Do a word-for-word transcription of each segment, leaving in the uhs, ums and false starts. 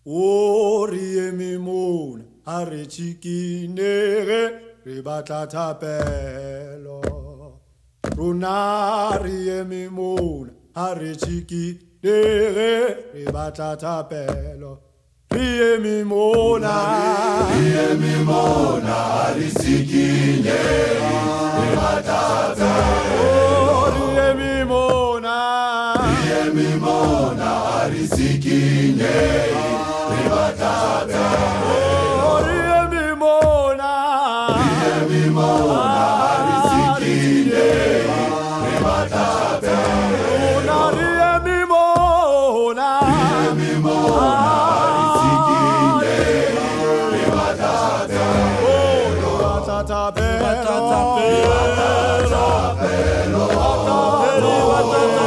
Ori mi moon, are chikinere, ribata tapelo. Runari mi moon, are chikinere, ribata tapelo. Rie mi mona, rie mi mona, risikinere, ribata tapelo. Rie mi mona, rie mi mona, risikinere. Ribatata, oh, rie mi mona, rie mi mona, risikine, ribatata, una rie mi mona, rie mi mona, risikine, ribatata, ribatata pelo, ribatata pelo, ribatata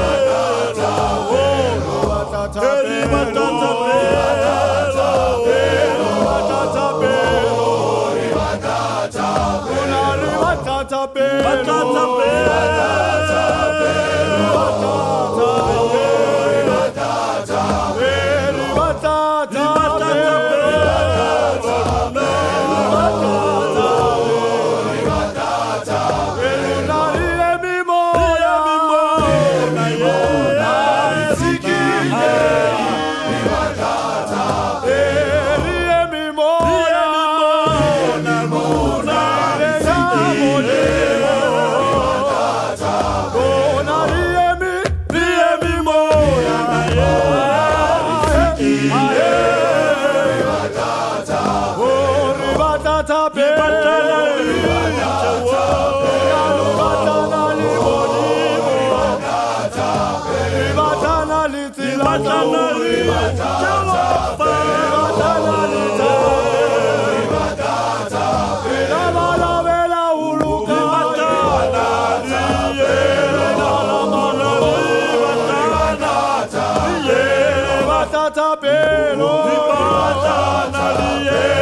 pelo, ribatata Tapelo,